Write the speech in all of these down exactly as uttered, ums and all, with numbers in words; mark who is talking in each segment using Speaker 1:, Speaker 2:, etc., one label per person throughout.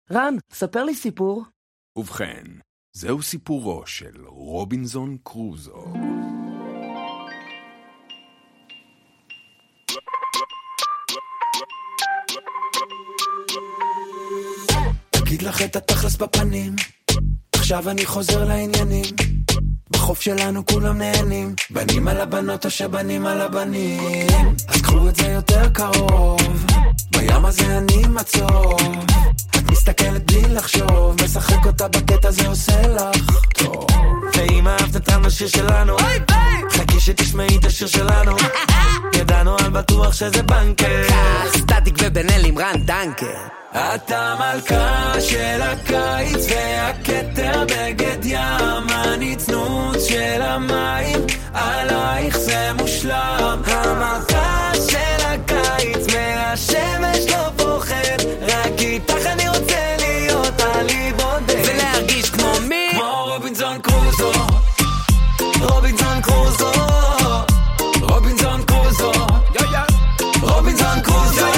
Speaker 1: רן, ספר לי סיפור.
Speaker 2: ובכן, זהו סיפורו של רובינזון קרוזו.
Speaker 3: תגיד לך את התכלס בפנים, עכשיו אני חוזר לעניינים. בחוף שלנו כולם נהנים, בנים על הבנות או שבנים על הבנים. אז קחו את זה יותר קרוב, בים הזה אני מצוב. את מסתכלת בלי לחשוב, משחק אותה בקטע זה עושה לך טוב. ואם אהבת את השיר שלנו, חכי שתשמעי את השיר שלנו. ידענו על בטוח שזה בנקר,
Speaker 4: סטטיק ובן אל עם רן דנקר.
Speaker 3: אתה מלכה של הקיץ והכתר בגד ים, הניצנוץ של המים עלייך זה מושלם. המלכה של הקיץ מהשמש לא פוחד, רק איתך אני רוצה להיות עלי בודד
Speaker 4: ולהרגיש כמו מי?
Speaker 3: כמו רובינזון קרוזו. רובינזון קרוזו, רובינזון קרוזו, רובינזון קרוזו.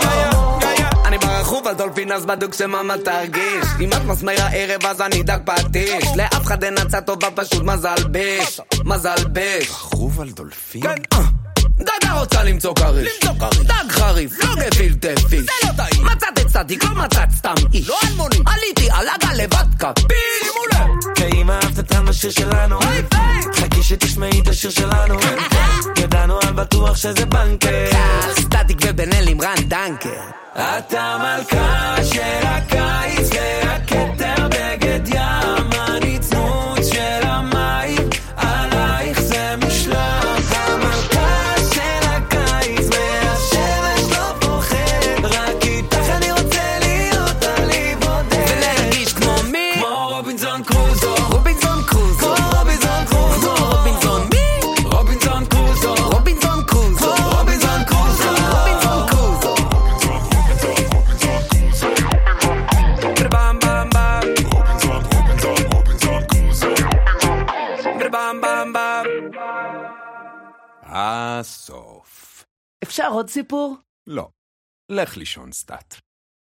Speaker 4: אבל דולפין אז בדוק שמה תרגיש. אם את מסמר הערב אז אני דק פטיש, לאף אחד אין הצעה טובה פשוט מזל ביש. מזל ביש
Speaker 2: חרוב על דולפין?
Speaker 4: כן, דגה רוצה למצוא קריש, דג חריף, לא גפילטה פיש. זה לא טעים, מצאת את סטטיק, לא מצאת סתם איש. לא אלמוני, עליתי על הגל לבד כפיש. שימו לב,
Speaker 3: ואם אהבת את השיר שלנו, חכי שתשמעי את השיר שלנו. ידענו על בטוח שזה בנקר,
Speaker 4: סטטיק ובן אל עם רן דנקר.
Speaker 3: אתה מלכה של הקיץ והכתר בגד ים, הניצנוץ של המים עלייך זה מושלם. המלכה של הקיץ מהשמש לא פוחד, רק איתך אני רוצה להיות עלי בודד
Speaker 4: ולהרגיש כמו מי?
Speaker 3: כמו רובינזון קרוזו.
Speaker 4: רובינזון קרוזו,
Speaker 3: רובינזון קרוזו,
Speaker 4: רובינזון מי?
Speaker 3: רובינזון קרוזו,
Speaker 4: רובינזון קרוזו,
Speaker 3: רובינזון קרוזו,
Speaker 4: רובינזון קרוזו.
Speaker 2: הסוף.
Speaker 1: אפשר עוד סיפור?
Speaker 2: לא. לך לישון סטאט.